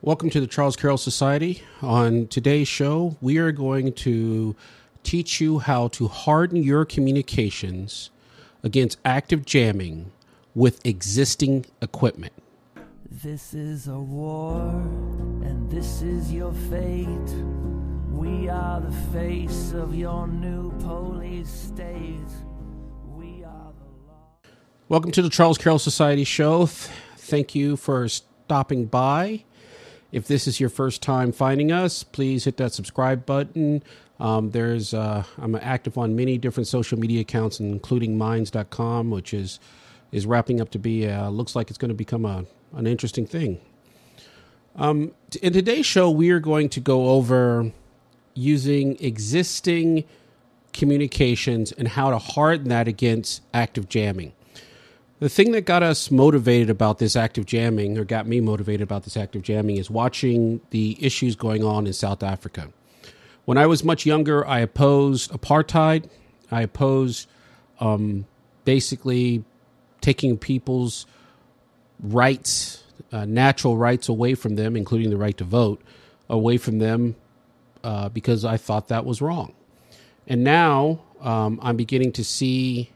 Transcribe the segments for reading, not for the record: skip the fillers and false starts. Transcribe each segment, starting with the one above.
Welcome to the Charles Carroll Society. On today's show, we are going to teach you how to harden your communications against active jamming with existing equipment. This is a war, and this is your fate. We are the face of your new police state. We are the law. Welcome to the Charles Carroll Society show. Thank you for stopping by. If this is your first time finding us, please hit that subscribe button. I'm active on many different social media accounts, including minds.com, which is wrapping up to be, looks like it's going to become an interesting thing. In today's show, we are going to go over using existing communications and how to harden that against active jamming. The thing that got us motivated about this active jamming, or got me motivated about this active jamming, is watching the issues going on in South Africa. When I was much younger, I opposed apartheid. I opposed basically taking people's rights, natural rights away from them, including the right to vote, away from them because I thought that was wrong. And now I'm beginning to see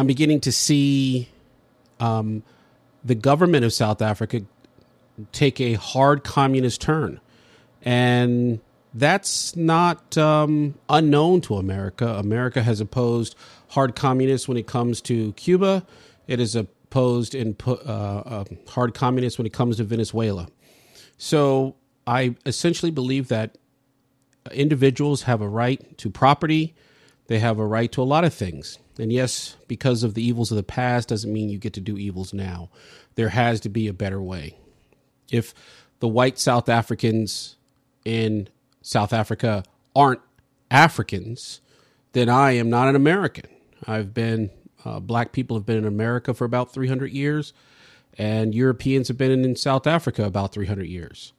the government of South Africa take a hard communist turn. And that's not unknown to America. America has opposed hard communists when it comes to Cuba. It is opposed hard communists when it comes to Venezuela. So I essentially believe that individuals have a right to property. They have a right to a lot of things. And yes, because of the evils of the past doesn't mean you get to do evils now. There has to be a better way. If the white South Africans in South Africa aren't Africans, then I am not an American. Black people have been in America for about 300 years, and Europeans have been in South Africa about 300 years.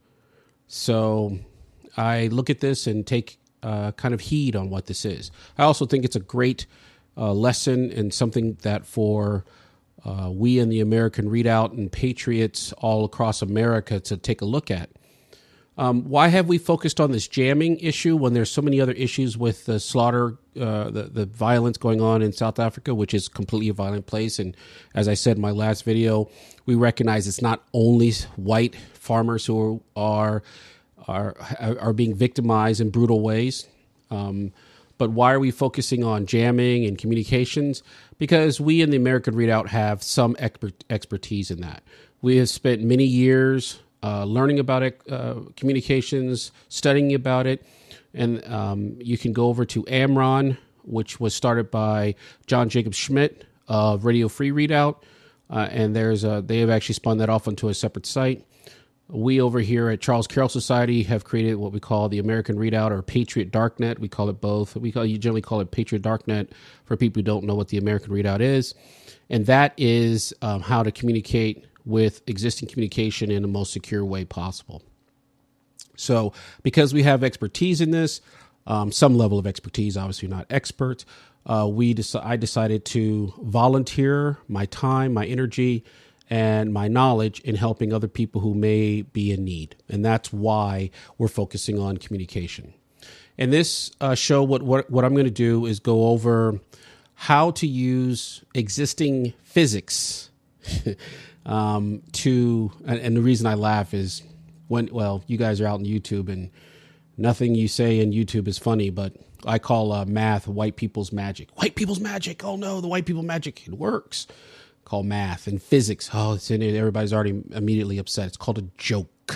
So I look at this and take kind of heed on what this is. I also think it's a great lesson and something that for we in the American Readout and patriots all across America to take a look at. Why have we focused on this jamming issue when there's so many other issues with the slaughter, the violence going on in South Africa, which is completely a violent place? And as I said in my last video, we recognize it's not only white farmers who are being victimized in brutal ways. But why are we focusing on jamming and communications? Because we in the American Readout have some expertise in that. We have spent many years learning about it, communications, studying about it. And you can go over to AmRRON, which was started by John Jacob Schmidt of Radio Free Readout. And they have actually spun that off onto a separate site. We over here at Charles Carroll Society have created what we call the American Readout or Patriot Darknet. We call it both. You generally call it Patriot Darknet for people who don't know what the American Readout is. And that is how to communicate with existing communication in the most secure way possible. So because we have expertise in this, some level of expertise, obviously not expert, I decided to volunteer my time, my energy, and my knowledge in helping other people who may be in need. And that's why we're focusing on communication. In this show, what I'm going to do is go over how to use existing physics and the reason I laugh is you guys are out on YouTube and nothing you say in YouTube is funny, but I call math white people's magic. White people's magic. Oh no, the white people magic. It works. Called math and physics. Oh, it's in it. Everybody's already immediately upset. It's called a joke.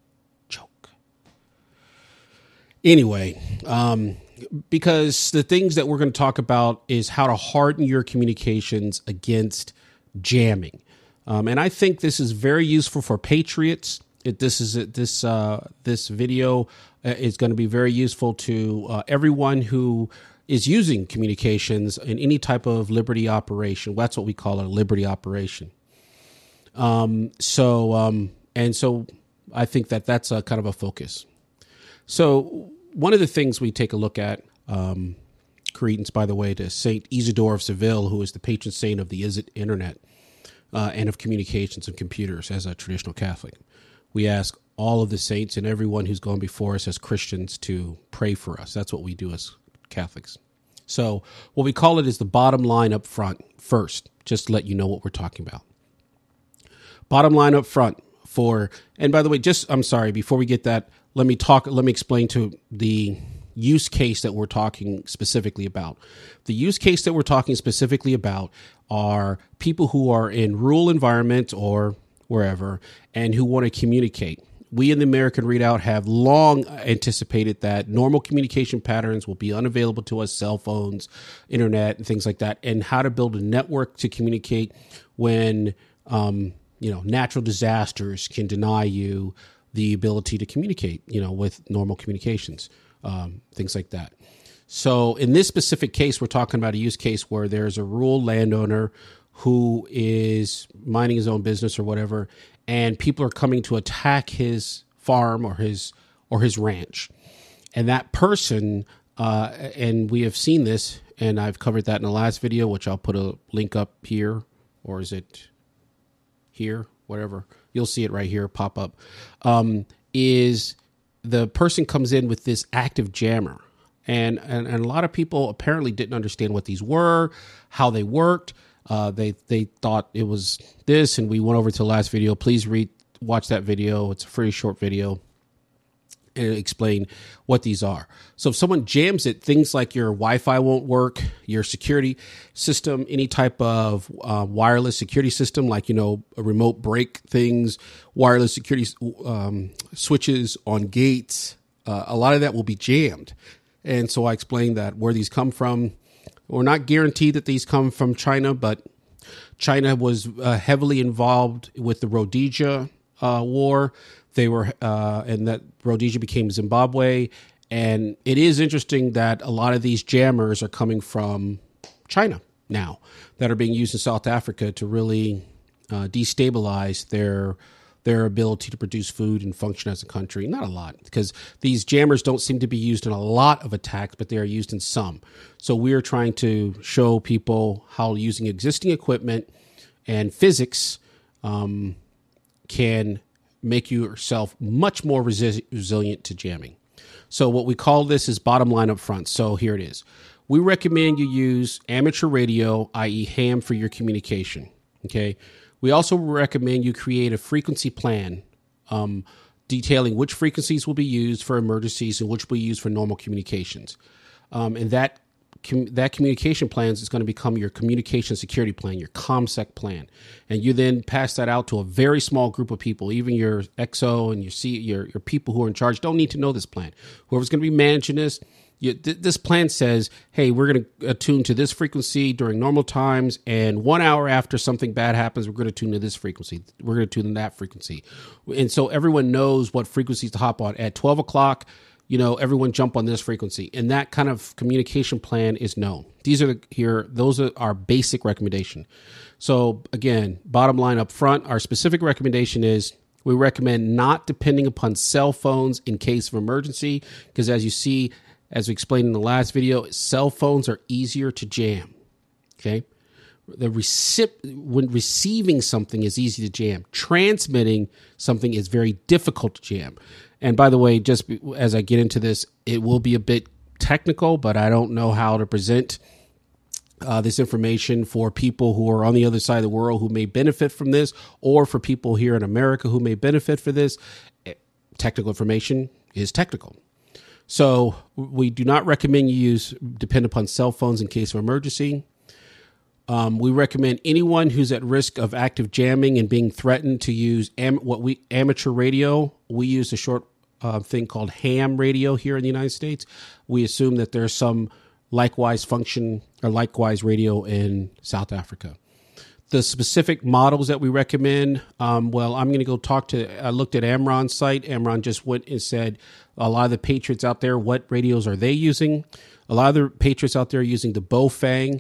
Anyway, because the things that we're going to talk about is how to harden your communications against jamming. And I think this is very useful for patriots. This video is going to be very useful to everyone who is using communications in any type of liberty operation. That's what we call a liberty operation. So I think that's a kind of a focus. So one of the things we take a look at, credence, by the way, to Saint Isidore of Seville, who is the patron saint of the internet and of communications and computers as a traditional Catholic. We ask all of the saints and everyone who's gone before us as Christians to pray for us. That's what we do as Catholics. So what we call it is the bottom line up front first, just to let you know what we're talking about. Bottom line up front and by the way, I'm sorry, before we get that, let me explain to the use case that we're talking specifically about. The use case that we're talking specifically about are people who are in rural environments or wherever and who want to communicate. We in the American Readout have long anticipated that normal communication patterns will be unavailable to us, cell phones, internet, and things like that, and how to build a network to communicate when natural disasters can deny you the ability to communicate, with normal communications, things like that. So in this specific case, we're talking about a use case where there's a rural landowner who is minding his own business or whatever, and people are coming to attack his farm or his ranch. And that person, and we have seen this, and I've covered that in the last video, which I'll put a link up here, or is it here? Whatever. You'll see it right here pop up. Is the person comes in with this active jammer. And a lot of people apparently didn't understand what these were, how they worked. They thought it was this, and we went over to the last video. Please watch that video. It's a pretty short video, and explain what these are. So if someone jams it, things like your Wi-Fi won't work, your security system, any type of wireless security system, like, a remote brake things, wireless security switches on gates, a lot of that will be jammed. And so I explained that where these come from. We're not guaranteed that these come from China, but China was heavily involved with the Rhodesia war. They were, and that Rhodesia became Zimbabwe. And it is interesting that a lot of these jammers are coming from China now that are being used in South Africa to really destabilize their ability to produce food and function as a country. Not a lot, because these jammers don't seem to be used in a lot of attacks, but they are used in some. So we are trying to show people how using existing equipment and physics can make yourself much more resilient to jamming. So what we call this is bottom line up front. So here it is. We recommend you use amateur radio, i.e. ham, for your communication. Okay. We also recommend you create a frequency plan detailing which frequencies will be used for emergencies and which will be used for normal communications. And that communication plan is going to become your communication security plan, your ComSec plan. And you then pass that out to a very small group of people. Even your XO and your people who are in charge don't need to know this plan. Whoever's going to be managing this, this plan says, hey, we're going to attune to this frequency during normal times, and 1 hour after something bad happens, we're going to tune to this frequency. We're going to tune to that frequency. And so everyone knows what frequencies to hop on. At 12 o'clock, everyone jump on this frequency. And that kind of communication plan is known. Those are our basic recommendation. So again, bottom line up front, our specific recommendation is we recommend not depending upon cell phones in case of emergency, because as you see, as we explained in the last video, cell phones are easier to jam. Okay, when receiving something is easy to jam. Transmitting something is very difficult to jam. And by the way, just as I get into this, it will be a bit technical, but I don't know how to present this information for people who are on the other side of the world who may benefit from this, or for people here in America who may benefit for this. Technical information is technical. So we do not recommend you depend upon cell phones in case of emergency. We recommend anyone who's at risk of active jamming and being threatened to use amateur radio. We use a short thing called ham radio here in the United States. We assume that there's some likewise function or likewise radio in South Africa. The specific models that we recommend, I'm going to go I looked at Amron's site. Amron just went and said a lot of the Patriots out there, what radios are they using? A lot of the Patriots out there are using the Baofeng,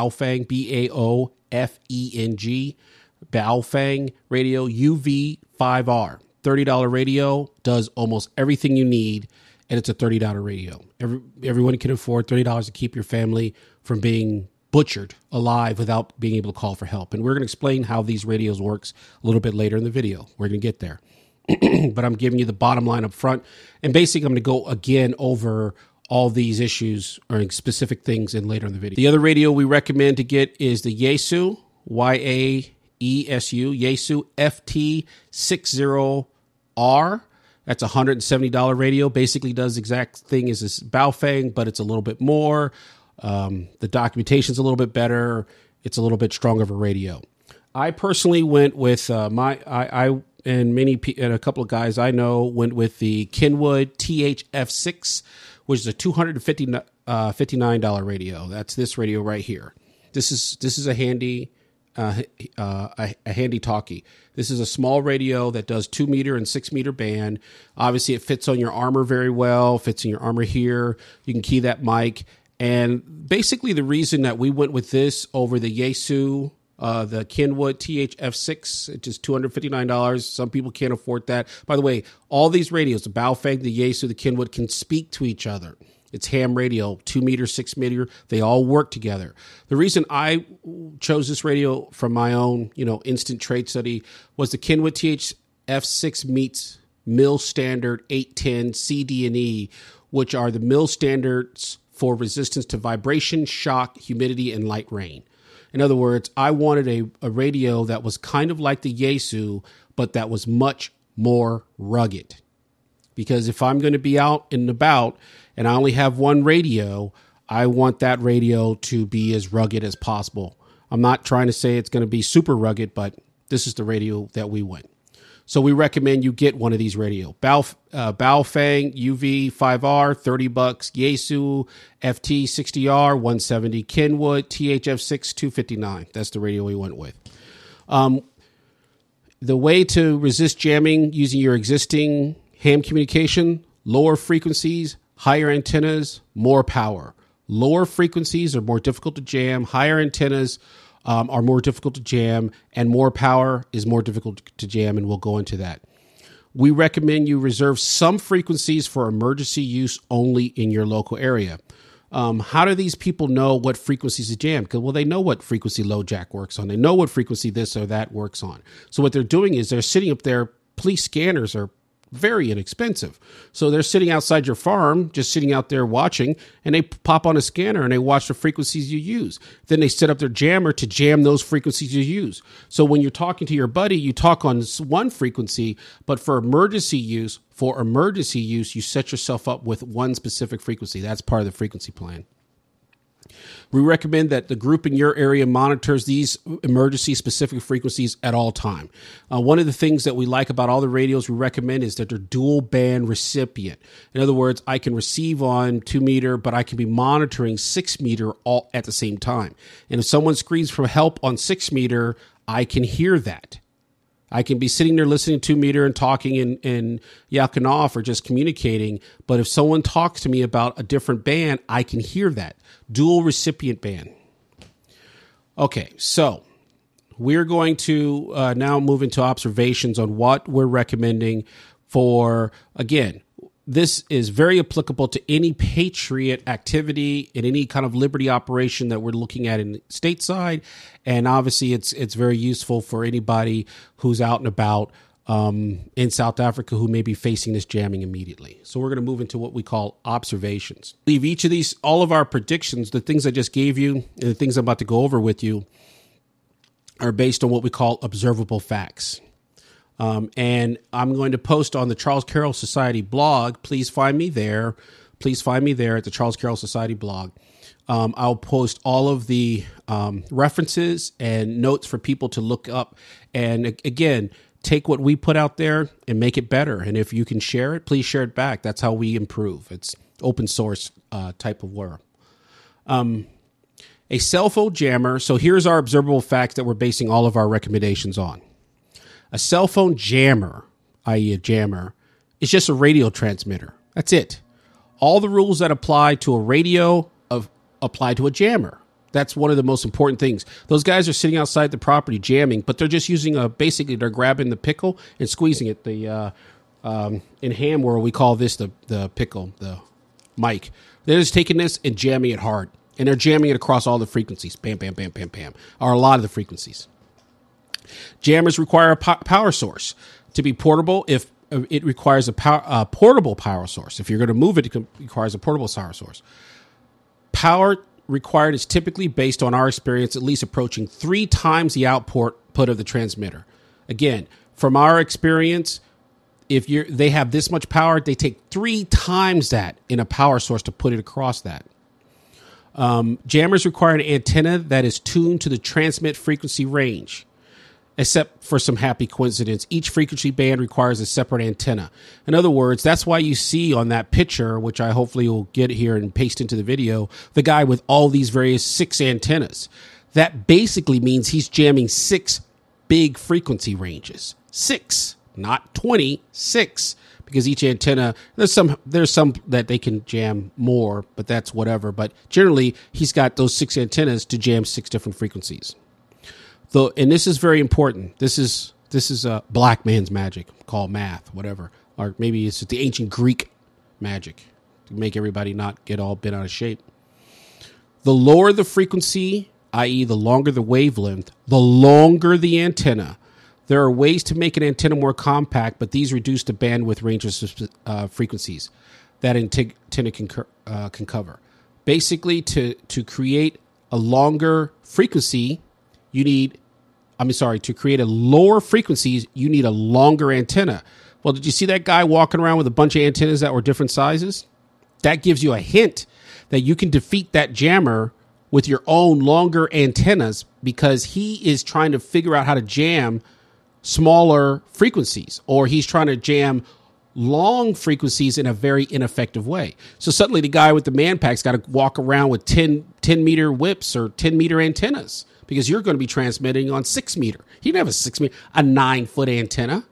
B-A-O-F-E-N-G, Baofeng radio UV5R. $30 radio, does almost everything you need, and it's a $30 radio. Everyone can afford $30 to keep your family from being butchered alive without being able to call for help. And we're going to explain how these radios works a little bit later in the video. We're going to get there. but I'm giving you the bottom line up front. And basically, I'm going to go again over all these issues or specific things in later in the video. The other radio we recommend to get is the Yaesu, Y-A-E-S-U, Yaesu FT60R. That's a $170 radio. Basically does the exact thing as this Baofeng, but it's a little bit more. The documentation's a little bit better. It's a little bit stronger of a radio. I personally went with I and a couple of guys I know went with the Kenwood THF6, which is a $259 radio. That's this radio right here. This is a handy handy talkie. This is a small radio that does 2 meter and 6 meter band. Obviously, it fits on your armor very well. Fits in your armor here. You can key that mic. And basically, the reason that we went with this over the Yaesu, the Kenwood THF6, which is $259. Some people can't afford that. By the way, all these radios, the Baofeng, the Yaesu, the Kenwood, can speak to each other. It's ham radio, 2 meter, 6 meter. They all work together. The reason I chose this radio from my own, instant trade study was the Kenwood THF6 meets mil standard 810 CD&E, which are the mil standards for resistance to vibration, shock, humidity, and light rain. In other words, I wanted a radio that was kind of like the Yaesu, but that was much more rugged. Because if I'm going to be out and about and I only have one radio, I want that radio to be as rugged as possible. I'm not trying to say it's going to be super rugged, but this is the radio that we went. So we recommend you get one of these radio. Baofeng UV5R, $30. Yaesu FT60R, $170. Kenwood THF6, $259. That's the radio we went with. The way to resist jamming using your existing ham communication: lower frequencies, higher antennas, more power. Lower frequencies are more difficult to jam. Higher antennas are more difficult to jam, and more power is more difficult to jam, and we'll go into that. We recommend you reserve some frequencies for emergency use only in your local area. How do these people know what frequencies to jam? Well, they know what frequency low jack works on. They know what frequency this or that works on. So what they're doing is they're sitting up there. Police scanners are very inexpensive. So they're sitting outside your farm, just sitting out there watching, and they pop on a scanner and they watch the frequencies you use. Then they set up their jammer to jam those frequencies you use. So when you're talking to your buddy, you talk on one frequency, but for emergency use, you set yourself up with one specific frequency. That's part of the frequency plan. We recommend that the group in your area monitors these emergency specific frequencies at all time. One of the things that we like about all the radios we recommend is that they're dual band recipient. In other words, I can receive on 2 meter, but I can be monitoring 6 meter all at the same time. And if someone screams for help on 6 meter, I can hear that. I can be sitting there listening to 2 meter and talking and yakking off or just communicating. But if someone talks to me about a different band, I can hear that. Dual recipient band. Okay, so we're going to now move into observations on what we're recommending for, again, this is very applicable to any patriot activity in any kind of liberty operation that we're looking at in stateside. And obviously it's very useful for anybody who's out and about in South Africa who may be facing this jamming immediately. So we're going to move into what we call observations. Leave each of these, all of our predictions, the things I just gave you and the things I'm about to go over with you are based on what we call observable facts. And I'm going to post on the Charles Carroll Society blog. Please find me there. Please find me there at the Charles Carroll Society blog. I'll post all of the references and notes for people to look up. And again, take what we put out there and make it better. And if you can share it, please share it back. That's how we improve. It's open source type of work. A cell phone jammer. So here's our observable facts that we're basing all of our recommendations on. A cell phone jammer, i.e. a jammer, is just a radio transmitter. That's it. All the rules that apply to a radio apply to a jammer. That's one of the most important things. Those guys are sitting outside the property jamming, but they're just using basically they're grabbing the pickle and squeezing it. In ham world, we call this the pickle, the mic. They're just taking this and jamming it hard. And they're jamming it across all the frequencies. Bam, bam, bam, bam, bam. Or a lot of the frequencies. Jammers require a power source. To be portable, if it requires a portable power source. If you're going to move it, it requires a portable power source. Power required is typically, based on our experience, at least approaching 3 times the output of the transmitter. Again, from our experience, if they have this much power, they take 3 times that in a power source to put it across that. Jammers require an antenna that is tuned to the transmit frequency range. Except for some happy coincidence, each frequency band requires a separate antenna. In other words, that's why you see on that picture, which I hopefully will get here and paste into the video, the guy with all these various 6 antennas. That basically means he's jamming 6 big frequency ranges. 6, not 20, 6. Because each antenna, there's some that they can jam more, but that's whatever. But generally, he's got those 6 antennas to jam 6 different frequencies. And this is very important. This is a black man's magic, called math, whatever. Or maybe it's the ancient Greek magic to make everybody not get all bent out of shape. The lower the frequency, i.e. the longer the wavelength, the longer the antenna. There are ways to make an antenna more compact, but these reduce the bandwidth ranges of frequencies that antenna can cover. Basically, to create a longer frequency, to create a lower frequencies, you need a longer antenna. Well, did you see that guy walking around with a bunch of antennas that were different sizes? That gives you a hint that you can defeat that jammer with your own longer antennas, because he is trying to figure out how to jam smaller frequencies, or he's trying to jam long frequencies in a very ineffective way. So suddenly the guy with the man pack's got to walk around with 10 meter whips or 10 meter antennas, because you're going to be transmitting on 6 meter. He didn't have a 6 meter, a 9-foot antenna.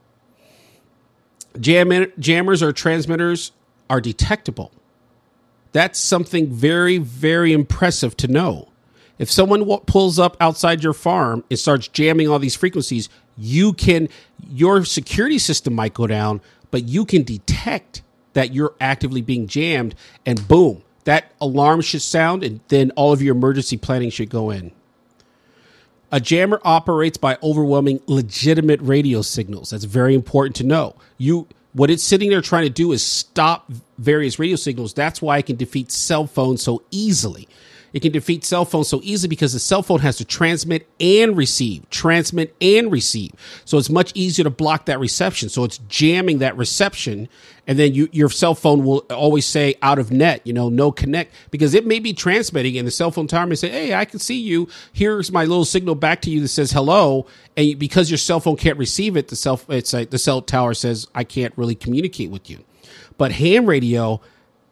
Jammers or transmitters are detectable. That's something very, very impressive to know. If someone pulls up outside your farm and starts jamming all these frequencies, your security system might go down, but you can detect that you're actively being jammed, and boom, that alarm should sound, and then all of your emergency planning should go in. A jammer operates by overwhelming legitimate radio signals. That's very important to know. What it's sitting there trying to do is stop various radio signals. That's why it can defeat cell phones so easily. It can defeat cell phones so easily because the cell phone has to transmit and receive. So it's much easier to block that reception. So it's jamming that reception, and then your cell phone will always say out of net, no connect, because it may be transmitting, and the cell phone tower may say, hey, I can see you. Here's my little signal back to you that says hello. And because your cell phone can't receive it, the cell tower says, I can't really communicate with you. But ham radio,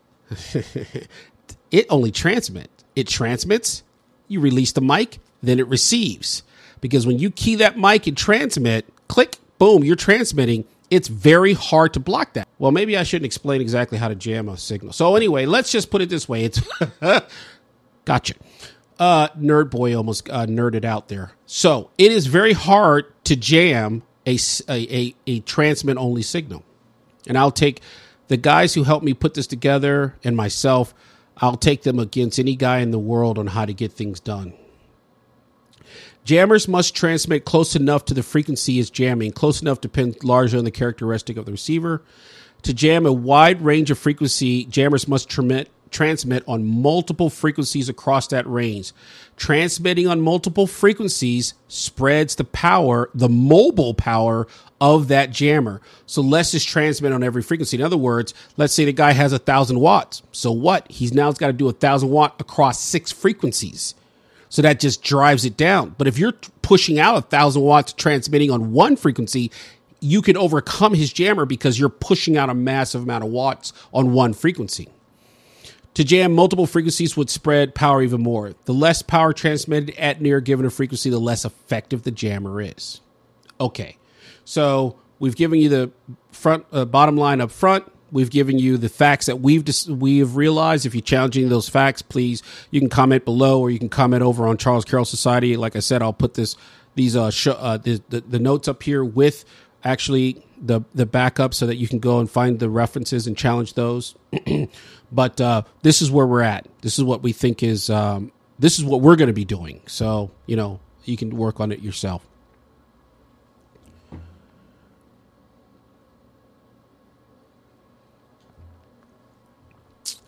it only transmits. It transmits, you release the mic, then it receives. Because when you key that mic and transmit, click, boom, you're transmitting. It's very hard to block that. Well, maybe I shouldn't explain exactly how to jam a signal. So anyway, let's just put it this way. It's gotcha. Nerd boy almost nerded out there. So it is very hard to jam a transmit-only signal. And I'll take the guys who helped me put this together and myself, I'll take them against any guy in the world on how to get things done. Jammers must transmit close enough to the frequency is jamming. Close enough depends largely on the characteristic of the receiver. To jam a wide range of frequency, jammers must transmit on multiple frequencies across that range. Transmitting on multiple frequencies spreads the power, the mobile power of that jammer. So less is transmit on every frequency. In other words, let's say the guy has 1,000 watts. So what? He's now got to do 1,000 watt across 6 frequencies. So that just drives it down. But if you're pushing out 1,000 watts transmitting on one frequency, you can overcome his jammer because you're pushing out a massive amount of watts on one frequency. To jam multiple frequencies would spread power even more. The less power transmitted at near given a frequency, the less effective the jammer is. Okay, so we've given you the bottom line up front. We've given you the facts that we've realized. If you're challenging those facts, please, you can comment below, or you can comment over on Charles Carroll Society. Like I said, I'll put the notes up here with actually the backup so that you can go and find the references and challenge those. But this is where we're at. This is what we think is this is what we're going to be doing. So, you can work on it yourself.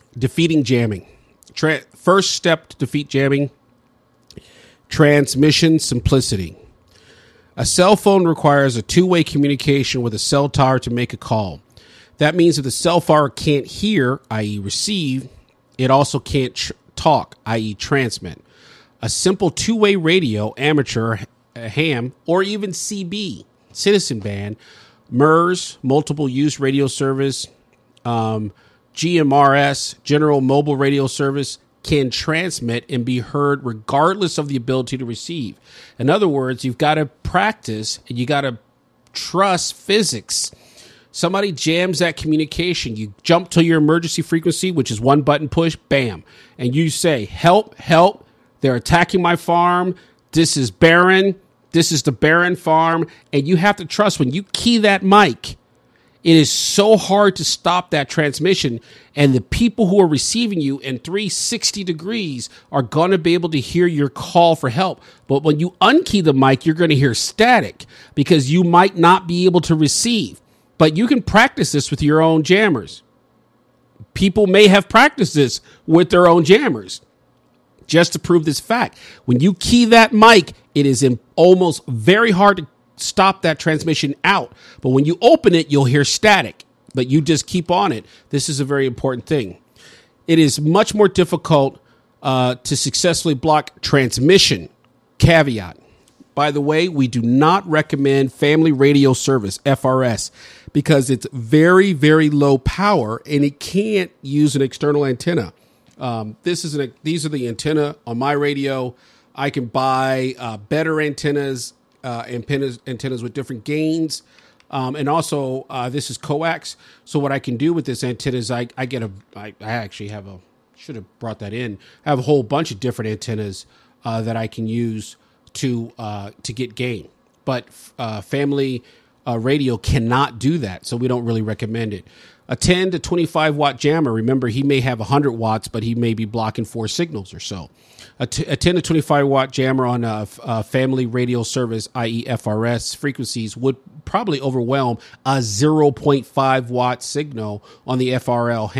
defeating jamming. First step to defeat jamming, transmission simplicity. A cell phone requires a two-way communication with a cell tower to make a call. That means if the cell tower can't hear, i.e. receive, it also can't talk, i.e. transmit. A simple two-way radio, amateur, ham, or even CB, citizen band, MERS, multiple use radio service, GMRS, general mobile radio service, can transmit and be heard regardless of the ability to receive. In other words, you've got to practice and you got to trust physics. Somebody jams that communication. You jump to your emergency frequency, which is one button push, bam. And you say, help, help. They're attacking my farm. This is Barron. This is the Barron farm. And you have to trust when you key that mic, it is so hard to stop that transmission, and the people who are receiving you in 360 degrees are going to be able to hear your call for help. But when you unkey the mic, you're going to hear static because you might not be able to receive. But you can practice this with your own jammers. People may have practiced this with their own jammers just to prove this fact. When you key that mic, it is almost very hard to stop that transmission out. But when you open it, you'll hear static, but you just keep on it. This is a very important thing. It is much more difficult to successfully block transmission. Caveat. By the way, we do not recommend family radio service, FRS, because it's very, very low power and it can't use an external antenna. These are the antenna on my radio. I can buy better antennas, antennas with different gains. And also, this is coax. So what I can do with this antenna is I actually have should have brought that in. I have a whole bunch of different antennas that I can use to get gain. But family radio cannot do that. So we don't really recommend it. A 10 to 25 watt jammer, remember, he may have 100 watts, but he may be blocking 4 signals or so. A 10 to 25 watt jammer on a family radio service, i.e. FRS frequencies, would probably overwhelm a 0.5 watt signal on the FRS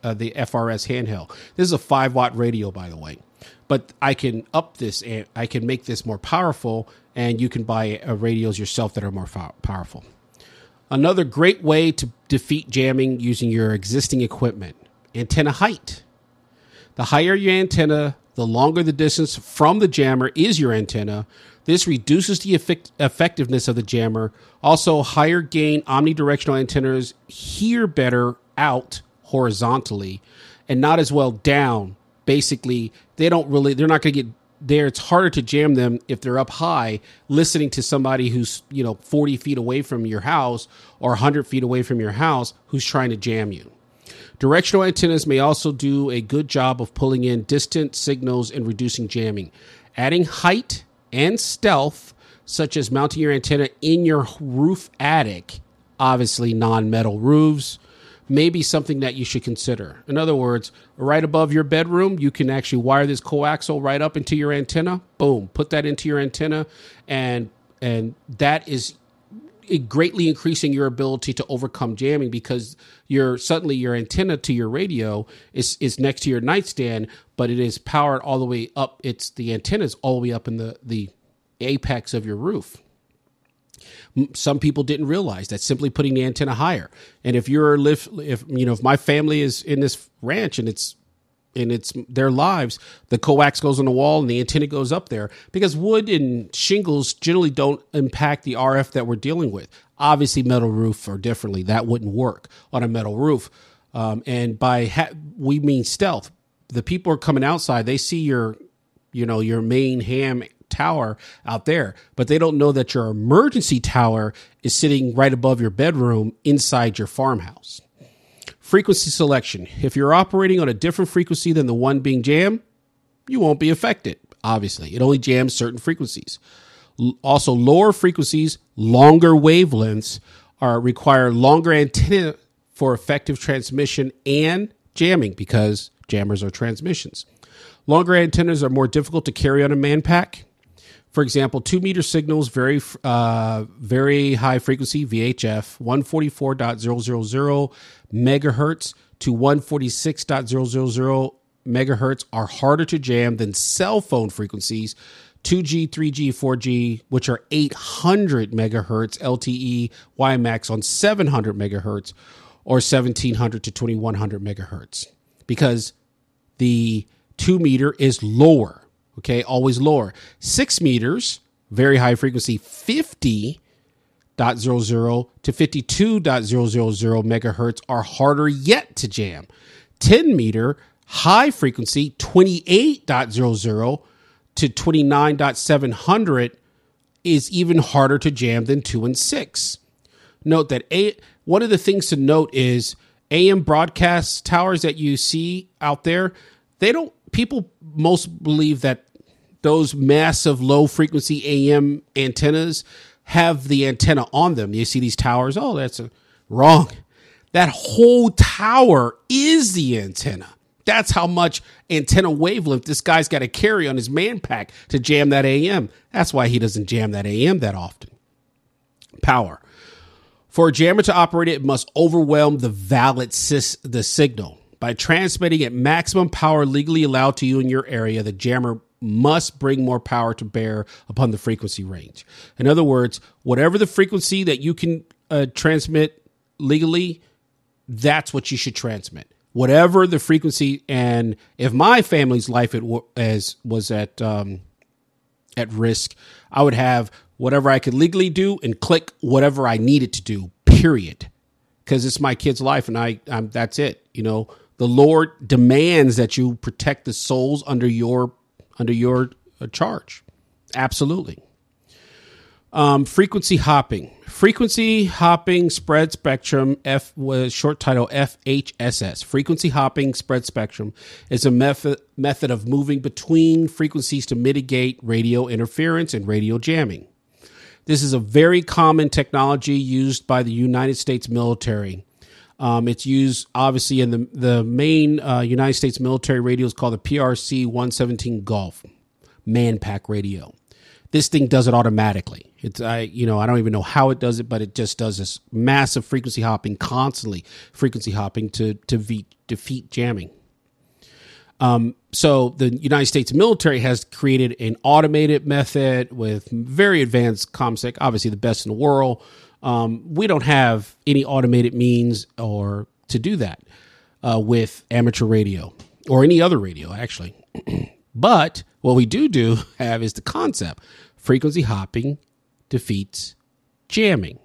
handheld. This is a 5 watt radio, by the way. But I can up this, and I can make this more powerful, and you can buy radios yourself that are more powerful. Another great way to defeat jamming using your existing equipment, antenna height. The higher your antenna, the longer the distance from the jammer is your antenna. This reduces the effectiveness of the jammer. Also, higher gain omnidirectional antennas hear better out horizontally and not as well down. Basically, they're not going to get there. It's harder to jam them if they're up high, listening to somebody who's 40 feet away from your house or 100 feet away from your house who's trying to jam you. Directional antennas may also do a good job of pulling in distant signals and reducing jamming. Adding height and stealth, such as mounting your antenna in your roof attic, obviously non-metal roofs, may be something that you should consider. In other words, right above your bedroom, you can actually wire this coaxial right up into your antenna. Boom, put that into your antenna, and that is greatly increasing your ability to overcome jamming because suddenly your antenna to your radio is next to your nightstand, but it is powered all the way up. The antenna's all the way up in the apex of your roof. Some people didn't realize that simply putting the antenna higher. And if my family is in this ranch and it's their lives, the coax goes on the wall and the antenna goes up there because wood and shingles generally don't impact the RF that we're dealing with. Obviously, metal roof or differently, that wouldn't work on a metal roof. And we mean stealth. The people are coming outside. They see your main ham tower out there, but they don't know that your emergency tower is sitting right above your bedroom inside your farmhouse. Frequency selection. If you're operating on a different frequency than the one being jammed, you won't be affected. Obviously, it only jams certain frequencies. Also, lower frequencies, longer wavelengths require longer antenna for effective transmission and jamming because jammers are transmissions. Longer antennas are more difficult to carry on a man pack. For example, 2-meter signals, very high frequency, VHF, 144.000 megahertz, to 146.000 megahertz are harder to jam than cell phone frequencies 2G, 3G, 4G, which are 800 megahertz LTE WiMAX on 700 megahertz or 1700 to 2100 megahertz, because the 2 meter is lower. Okay, always lower. 6 meters, very high frequency, 50.00 to 52.000 megahertz are harder yet to jam. 10 meter, high frequency, 28.00 to 29.700 is even harder to jam than 2 and 6. Note that one of the things to note is AM broadcast towers that you see out there, people most believe that those massive low frequency AM antennas have the antenna on them. You see these towers, that's wrong. That whole tower is the antenna. That's how much antenna wavelength this guy's got to carry on his man pack to jam that AM. That's why he doesn't jam that AM that often. Power. For a jammer to operate it must overwhelm the the signal. By transmitting at maximum power legally allowed to you in your area, the jammer must bring more power to bear upon the frequency range. In other words, whatever the frequency that you can transmit legally, that's what you should transmit. Whatever the frequency, and if my family's life was at risk, I would have whatever I could legally do and click whatever I needed to do, period. Because it's my kid's life, and I'm that's it. You know, the Lord demands that you protect the souls under your charge. Absolutely. Frequency hopping. Frequency hopping spread spectrum, short title FHSS. Frequency hopping spread spectrum is a method of moving between frequencies to mitigate radio interference and radio jamming. This is a very common technology used by the United States military. It's used obviously in the main United States military radio is called the PRC-117 Golf Manpack radio. This thing does it automatically. I don't even know how it does it, but it just does this massive frequency hopping, constantly frequency hopping to defeat jamming. So the United States military has created an automated method with very advanced ComSec, obviously the best in the world. We don't have any automated means or to do that with amateur radio or any other radio, actually. But what we do have is the concept. Frequency hopping defeats jamming.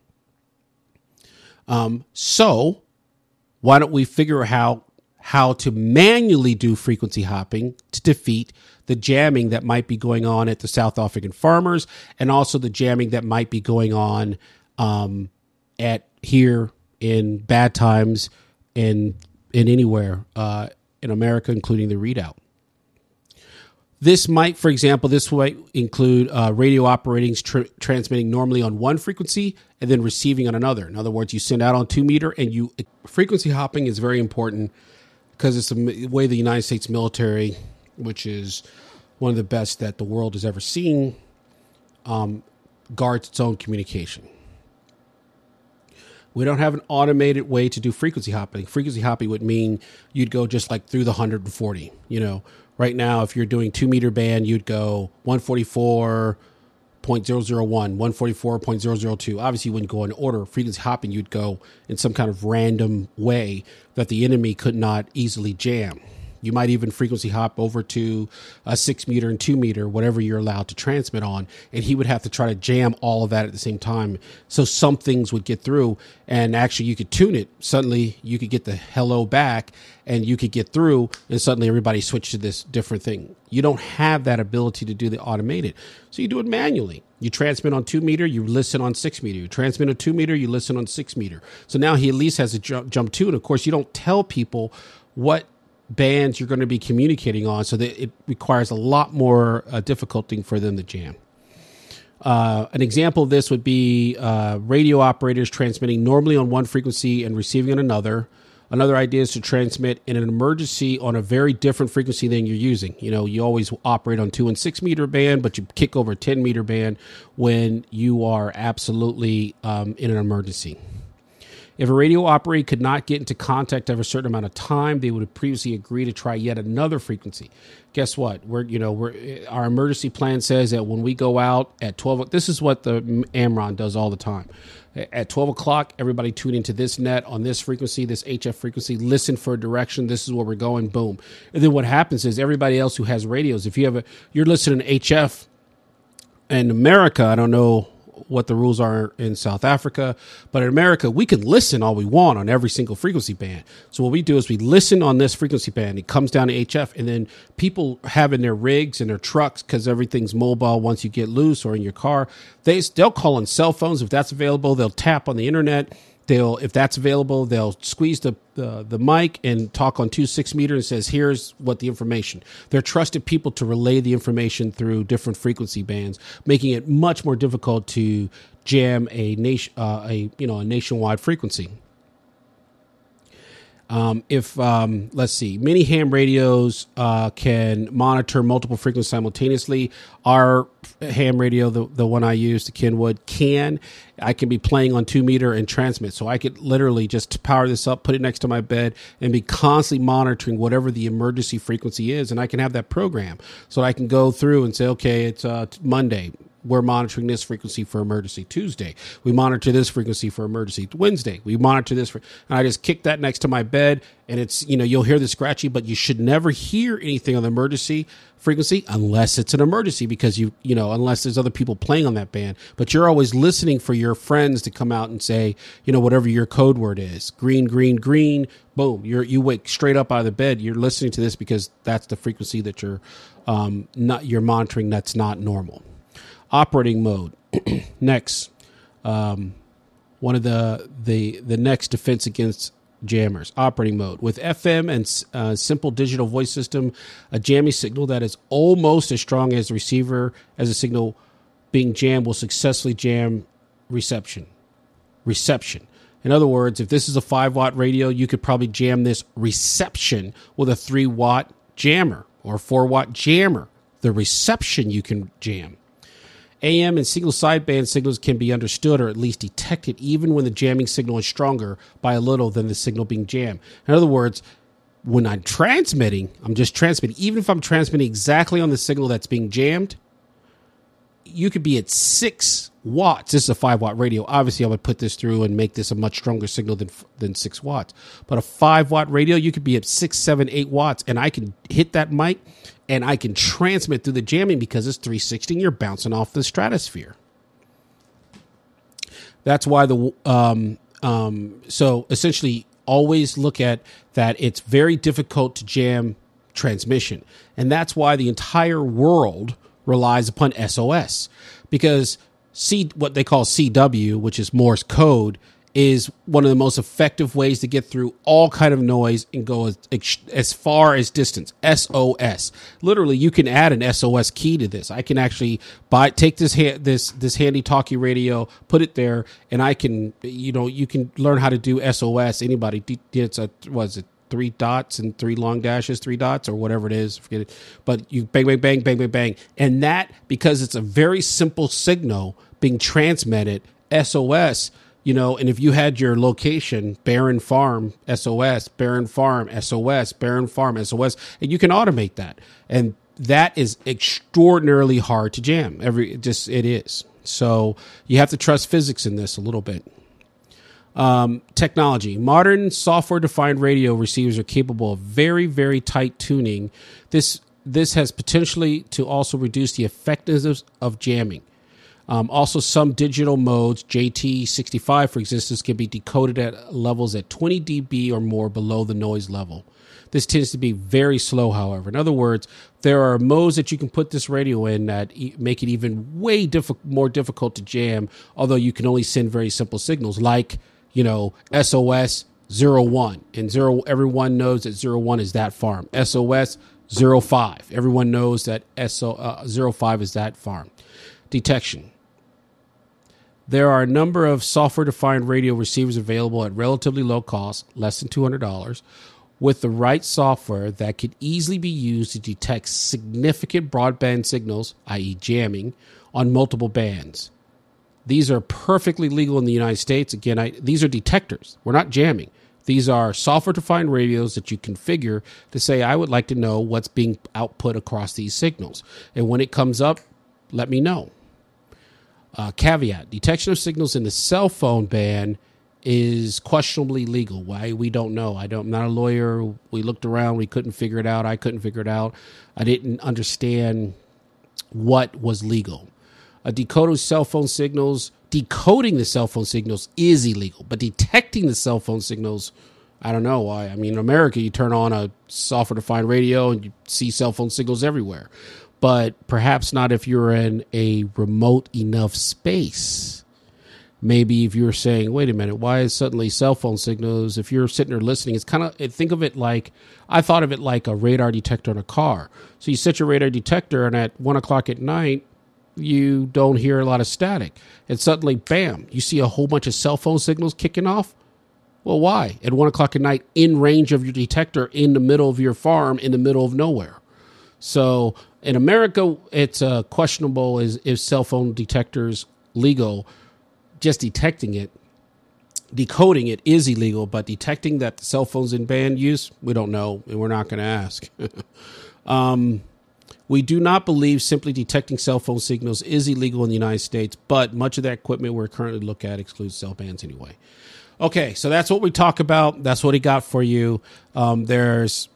So why don't we figure out how to manually do frequency hopping to defeat the jamming that might be going on at the South African farmers, and also the jamming that might be going on at here in bad times in anywhere in America, including the readout. This might, for example, include radio operators transmitting normally on one frequency and then receiving on another. In other words, you send out on 2 meter, and frequency hopping is very important because it's the way the United States military, which is one of the best that the world has ever seen, guards its own communication. We don't have an automated way to do frequency hopping. Frequency hopping would mean you'd go just like through the 140. Right now, if you're doing 2 meter band, you'd go 144.001, 144.002. Obviously, you wouldn't go in order. Frequency hopping, you'd go in some kind of random way that the enemy could not easily jam. You might even frequency hop over to a 6 meter and 2 meter, whatever you're allowed to transmit on, and he would have to try to jam all of that at the same time. So some things would get through, and actually you could tune it. Suddenly you could get the hello back, and you could get through, and suddenly everybody switched to this different thing. You don't have that ability to do the automated, so you do it manually. You transmit on 2 meter, you listen on 6 meter. You transmit on 2 meter, you listen on 6 meter. So now he at least has a jump to, and of course you don't tell people what bands you're going to be communicating on, so that it requires a lot more difficulty for them to jam. An example of this would be radio operators transmitting normally on one frequency and receiving on another. Another idea is to transmit in an emergency on a very different frequency than you're using. You always operate on 2 and 6 meter band, but you kick over a 10 meter band when you are absolutely in an emergency. If a radio operator could not get into contact over a certain amount of time, they would have previously agreed to try yet another frequency. Guess what? Our emergency plan says that when we go out at 12, this is what the AMRON does all the time. At 12 o'clock, everybody tune into this net on this frequency, this HF frequency, listen for a direction. This is where we're going. Boom. And then what happens is everybody else who has radios, if you're listening to HF in America, I don't know what the rules are in South Africa, but in America, we can listen all we want on every single frequency band. So what we do is we listen on this frequency band. It comes down to HF, and then people have in their rigs and their trucks, because everything's mobile once you get loose, or in your car, they'll call on cell phones if that's available. They'll tap on the internet. If that's available, they'll squeeze the mic and talk on 2.6 meter and says, here's what the information. They're trusted people to relay the information through different frequency bands, making it much more difficult to jam a nationwide frequency. Let's see, many ham radios can monitor multiple frequencies simultaneously. Our ham radio, the one I use, the Kenwood, I can be playing on 2 meter and transmit. So I could literally just power this up, put it next to my bed, and be constantly monitoring whatever the emergency frequency is. And I can have that program so I can go through and say, okay, it's Monday. We're monitoring this frequency for emergency. Tuesday, we monitor this frequency for emergency. Wednesday, we monitor this. And I just kick that next to my bed, and it's, you'll hear the scratchy, but you should never hear anything on the emergency frequency unless it's an emergency, because unless there's other people playing on that band. But you're always listening for your friends to come out and say, whatever your code word is, green, green, green, boom. You wake straight up out of the bed. You're listening to this because that's the frequency that you're monitoring. That's not normal. Operating mode. Next, one of the next defense against jammers. Operating mode. With FM and simple digital voice system, a jamming signal that is almost as strong as the receiver as a signal being jammed will successfully jam reception. In other words, if this is a 5-watt radio, you could probably jam this reception with a 3-watt jammer or 4-watt jammer. The reception you can jam. AM and single sideband signals can be understood or at least detected even when the jamming signal is stronger by a little than the signal being jammed. In other words, when I'm transmitting, I'm just transmitting. Even if I'm transmitting exactly on the signal that's being jammed, you could be at 6 watts. This is a 5-watt radio. Obviously, I would put this through and make this a much stronger signal than 6 watts. But a 5-watt radio, you could be at 6, 7, 8 watts, and I can hit that mic and I can transmit through the jamming because it's 360 and you're bouncing off the stratosphere. That's why so essentially always look at that. It's very difficult to jam transmission. And that's why the entire world relies upon SOS, because what they call CW, which is Morse code, is one of the most effective ways to get through all kind of noise and go as far as distance. SOS. Literally, you can add an SOS key to this. I can actually take this handy talkie radio, put it there, and I can, you can learn how to do SOS. Anybody, it's 3 dots and 3 long dashes, 3 dots or whatever it is, forget it. But you bang, bang, bang, bang, bang, bang. And that, because it's a very simple signal being transmitted, SOS, and if you had your location, Barron Farm, SOS, Barron Farm, SOS, Barron Farm, SOS, and you can automate that. And that is extraordinarily hard to jam. It is. So you have to trust physics in this a little bit. Technology. Modern software-defined radio receivers are capable of very, very tight tuning. This has potentially to also reduce the effectiveness of jamming. Also, some digital modes, JT65 for instance, can be decoded at levels at 20 dB or more below the noise level. This tends to be very slow, however. In other words, there are modes that you can put this radio in that make it even way more difficult to jam, although you can only send very simple signals like, SOS 01. And everyone knows that 01 is that farm. SOS 05. Everyone knows that 05 is that farm. Detection. There are a number of software-defined radio receivers available at relatively low cost, less than $200, with the right software that could easily be used to detect significant broadband signals, i.e. jamming, on multiple bands. These are perfectly legal in the United States. Again, these are detectors. We're not jamming. These are software-defined radios that you configure to say, I would like to know what's being output across these signals. And when it comes up, let me know. Caveat, detection of signals in the cell phone band is questionably legal. Why? We don't know. I'm not a lawyer. We looked around. We couldn't figure it out. I couldn't figure it out. I didn't understand what was legal. Decoding the cell phone signals is illegal, but detecting the cell phone signals, I don't know why. I mean, in America, you turn on a software-defined radio and you see cell phone signals everywhere, but perhaps not if you're in a remote enough space. Maybe if you're saying, wait a minute, why is suddenly cell phone signals? If you're sitting there listening, it's kind of, think of it like, I thought of it like a radar detector in a car. So you set your radar detector and at 1 o'clock at night, you don't hear a lot of static. And suddenly, bam, you see a whole bunch of cell phone signals kicking off. Well, why? At 1 o'clock at night, in range of your detector, in the middle of your farm, in the middle of nowhere. So in America, it's questionable is cell phone detectors legal. Just detecting it, decoding it is illegal, but detecting that the cell phone's in band use, we don't know, and we're not going to ask. We do not believe simply detecting cell phone signals is illegal in the United States, but much of that equipment we're currently looking at excludes cell bands anyway. Okay, so that's what we talk about. That's what he got for you. There's,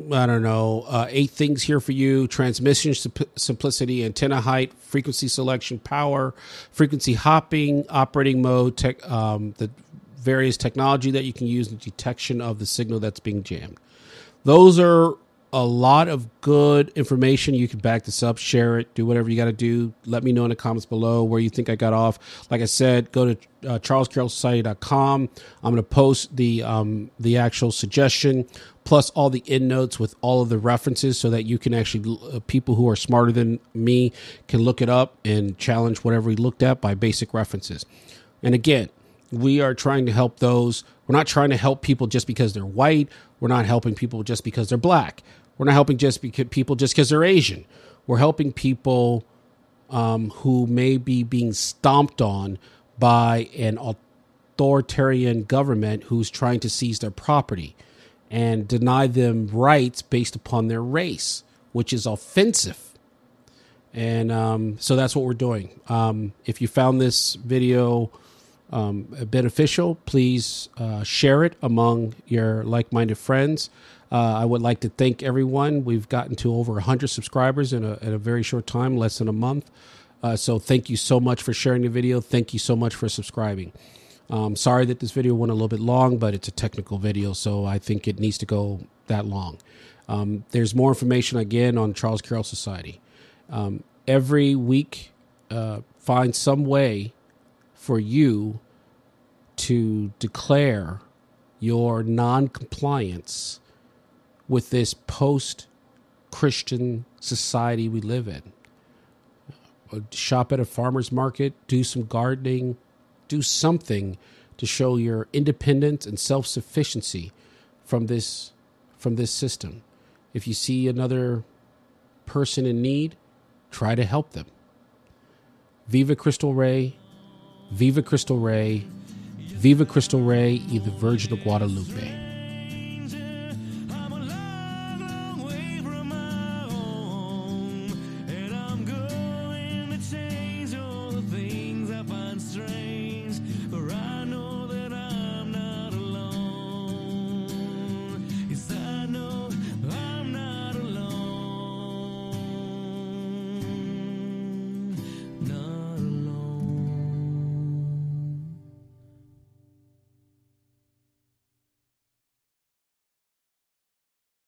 8 things here for you: transmission simplicity, antenna height, frequency selection, power, frequency hopping, operating mode, the various technology that you can use in the detection of the signal that's being jammed. Those are a lot of good information. You can back this up, share it, do whatever you got to do. Let me know in the comments below where you think I got off. Like I said, go to charlescarrollsociety.com. I'm going to post the actual suggestion plus all the endnotes with all of the references so that you can actually, people who are smarter than me can look it up and challenge whatever we looked at by basic references. And again, we are trying to help those. We're not trying to help people just because they're white. We're not helping people just because they're black. We're not helping people just because they're Asian. We're helping people who may be being stomped on by an authoritarian government who's trying to seize their property and deny them rights based upon their race, which is offensive. And so that's what we're doing. If you found this video beneficial, please share it among your like-minded friends. I would like to thank everyone. We've gotten to over 100 subscribers in a very short time, less than a month. So thank you so much for sharing the video. Thank you so much for subscribing. Sorry that this video went a little bit long, but it's a technical video, so I think it needs to go that long. There's more information, again, on Charles Carroll Society. Every week, find some way for you to declare your non-compliance with this post-Christian society we live in. Shop at a farmer's market, do some gardening, do something to show your independence and self-sufficiency from this system. If you see another person in need, try to help them. Viva Crystal Rey, Viva Crystal Rey, Viva Crystal Rey y the Virgin of Guadalupe.